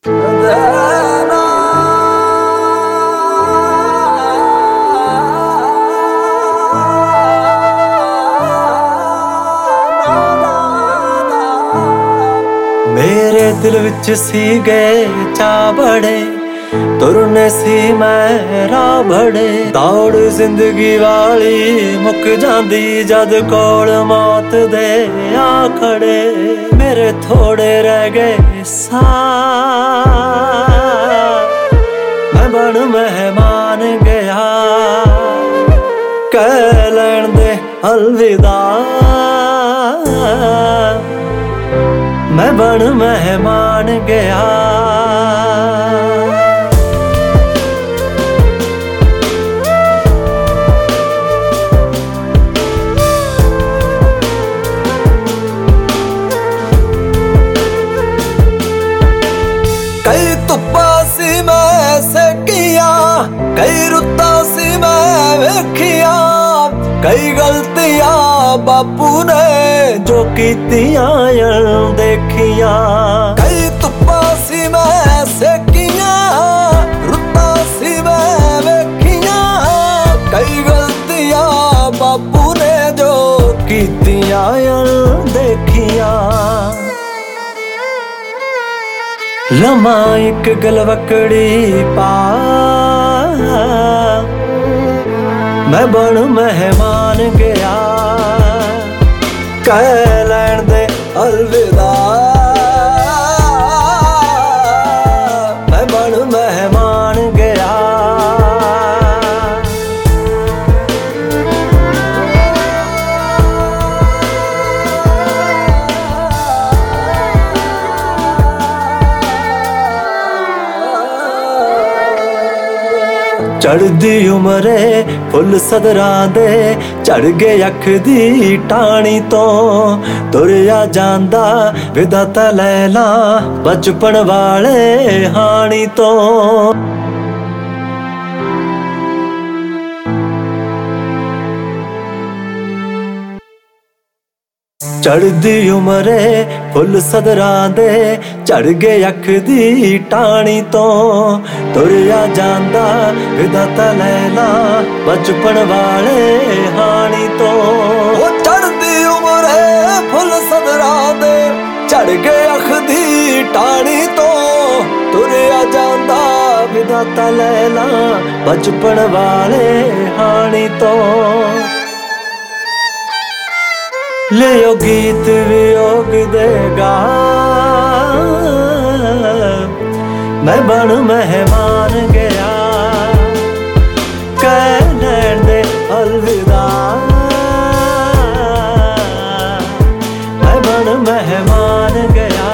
मेरे दिल विच सीगे चा बड़े तुरने सी मैं राह बड़े दौड़ जिंदगी वाली मुक जांदी जद कोल मौत दे आ खड़े मेरे थोड़े रह गए सा मैं बन मेहमान गया कह लैन दे अलविदा मैं बन मेहमान गया कई धुप्पा सी मैं सेकिया कई रुत्ता सी मैं वेखिया कई गलतियां बापू ने जो कीतियां देखिया कई धुप्पा सी मैं सेकिया रुत्ता सी मैं वेखिया कई गलतियां बापू ने जो कीतियां देखिया लमा एक गलवकड़ी पा मैं बन मेहमान गया कह लैन दे अलविदा मैं बन मेहमान गया चढ़दी उमरे फुल सदरां दे चढ़ गए अख दी टाणी तो तुरया जांदा विधाता लैला बचपन वाले हानी तो चढ़दी उमरे फुल सदरां दे चढ़ गए अख दी टाणी तो तुरया जांदा विधाता लैला बचपन वाले हानी तो चढ़दी उमरे फुल सदरां दे चढ़ गए अख दी टाणी तो तुरया जांदा विधाता लैला बचपन वाले हानी तो लियो गीत वियोग देगा मैं बन मेहमान गया कह लैन दे अलविदा मैं बन मेहमान गया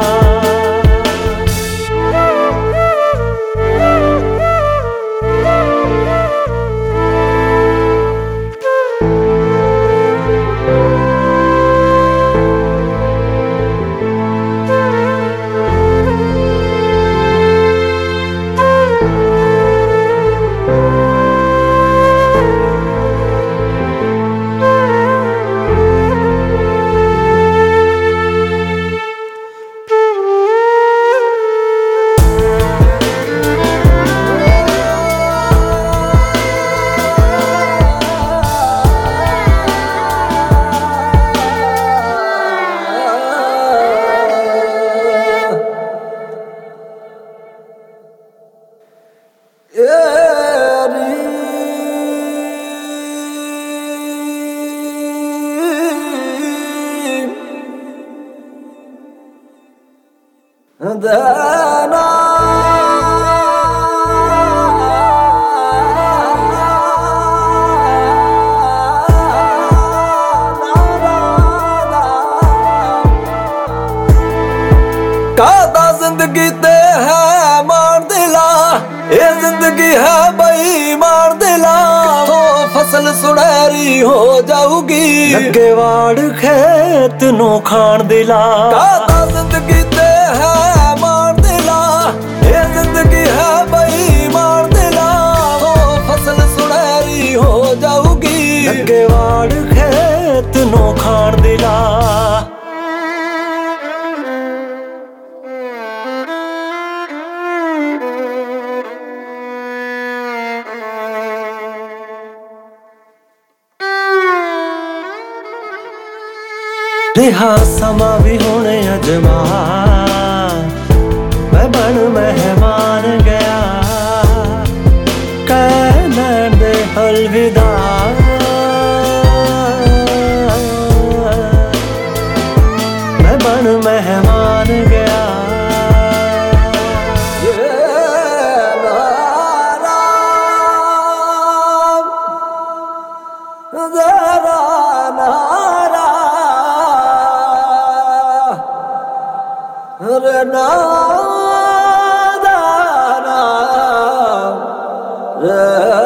कादा जिंदगी ते है मान दिला ये जिंदगी है बई मान दिला तो फसल सुनहरी हो जाऊगी लगे वाड़ खेत नो खान दिला कादा जिंदगी ते है मान दिला ये जिंदगी है बई मान दिला तो फसल सुनहरी हो जाऊगी लगे वाड़ खेत नो खान दिला ਰਿਹਾ ਸਮਾਂ ਵੀ ਹੁਣ ਅਜਮਾ मैं बन मेहमान गया कहने दे अलविदा मैं बन मेहमान गया na